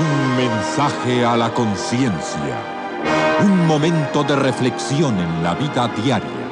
Un mensaje a la conciencia. Un momento de reflexión en la vida diaria.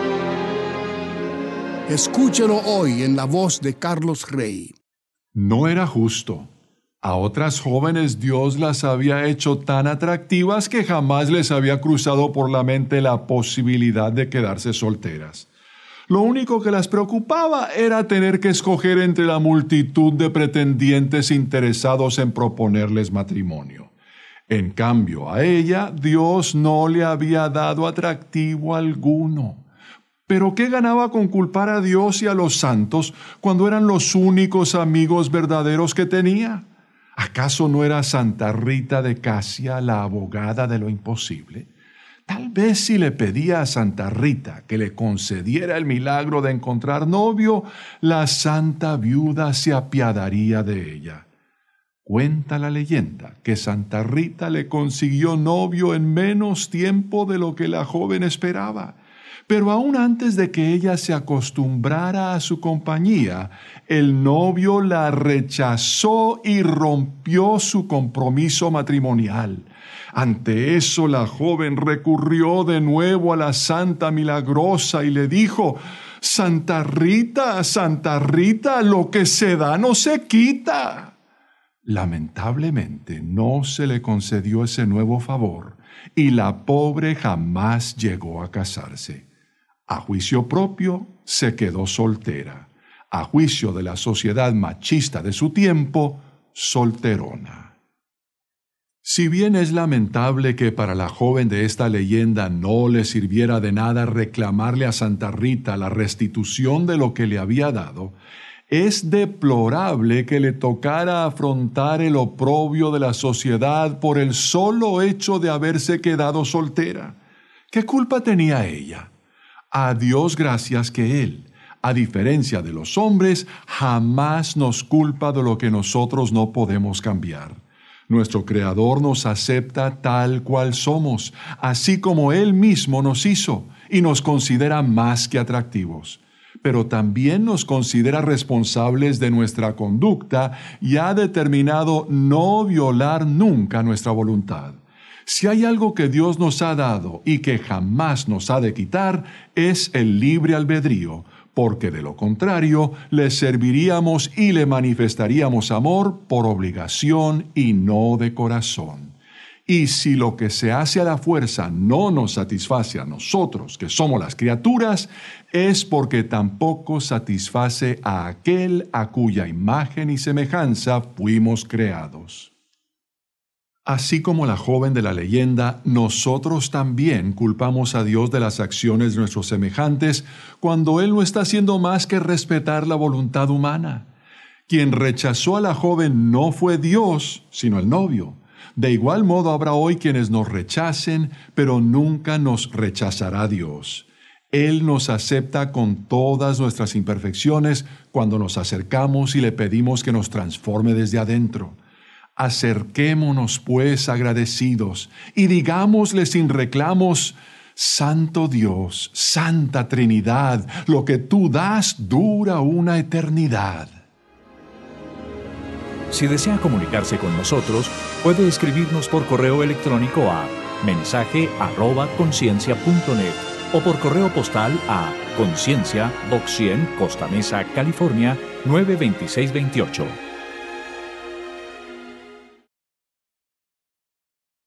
Escúchelo hoy en la voz de Carlos Rey. No era justo. A otras jóvenes Dios las había hecho tan atractivas que jamás les había cruzado por la mente la posibilidad de quedarse solteras. Lo único que las preocupaba era tener que escoger entre la multitud de pretendientes interesados en proponerles matrimonio. En cambio, a ella Dios no le había dado atractivo alguno. ¿Pero qué ganaba con culpar a Dios y a los santos cuando eran los únicos amigos verdaderos que tenía? ¿Acaso no era Santa Rita de Casia la abogada de lo imposible? Tal vez si le pedía a Santa Rita que le concediera el milagro de encontrar novio, la santa viuda se apiadaría de ella. Cuenta la leyenda que Santa Rita le consiguió novio en menos tiempo de lo que la joven esperaba. Pero aún antes de que ella se acostumbrara a su compañía, el novio la rechazó y rompió su compromiso matrimonial. Ante eso, la joven recurrió de nuevo a la Santa Milagrosa y le dijo: Santa Rita, lo que se da no se quita. Lamentablemente, no se le concedió ese nuevo favor y la pobre jamás llegó a casarse. A juicio propio, se quedó soltera. A juicio de la sociedad machista de su tiempo, solterona. Si bien es lamentable que para la joven de esta leyenda no le sirviera de nada reclamarle a Santa Rita la restitución de lo que le había dado, es deplorable que le tocara afrontar el oprobio de la sociedad por el solo hecho de haberse quedado soltera. ¿Qué culpa tenía ella? A Dios gracias que Él, a diferencia de los hombres, jamás nos culpa de lo que nosotros no podemos cambiar. Nuestro Creador nos acepta tal cual somos, así como Él mismo nos hizo, y nos considera más que atractivos. Pero también nos considera responsables de nuestra conducta y ha determinado no violar nunca nuestra voluntad. Si hay algo que Dios nos ha dado y que jamás nos ha de quitar, es el libre albedrío, porque de lo contrario le serviríamos y le manifestaríamos amor por obligación y no de corazón. Y si lo que se hace a la fuerza no nos satisface a nosotros, que somos las criaturas, es porque tampoco satisface a aquel a cuya imagen y semejanza fuimos creados. Así como la joven de la leyenda, nosotros también culpamos a Dios de las acciones de nuestros semejantes cuando Él no está haciendo más que respetar la voluntad humana. Quien rechazó a la joven no fue Dios, sino el novio. De igual modo habrá hoy quienes nos rechacen, pero nunca nos rechazará Dios. Él nos acepta con todas nuestras imperfecciones cuando nos acercamos y le pedimos que nos transforme desde adentro. Acerquémonos, pues, agradecidos, y digámosle sin reclamos: Santo Dios, Santa Trinidad, lo que tú das dura una eternidad. Si desea comunicarse con nosotros, puede escribirnos por correo electrónico a mensaje@conciencia.net o por correo postal a Conciencia, Box 100, Costa Mesa, California, 92628.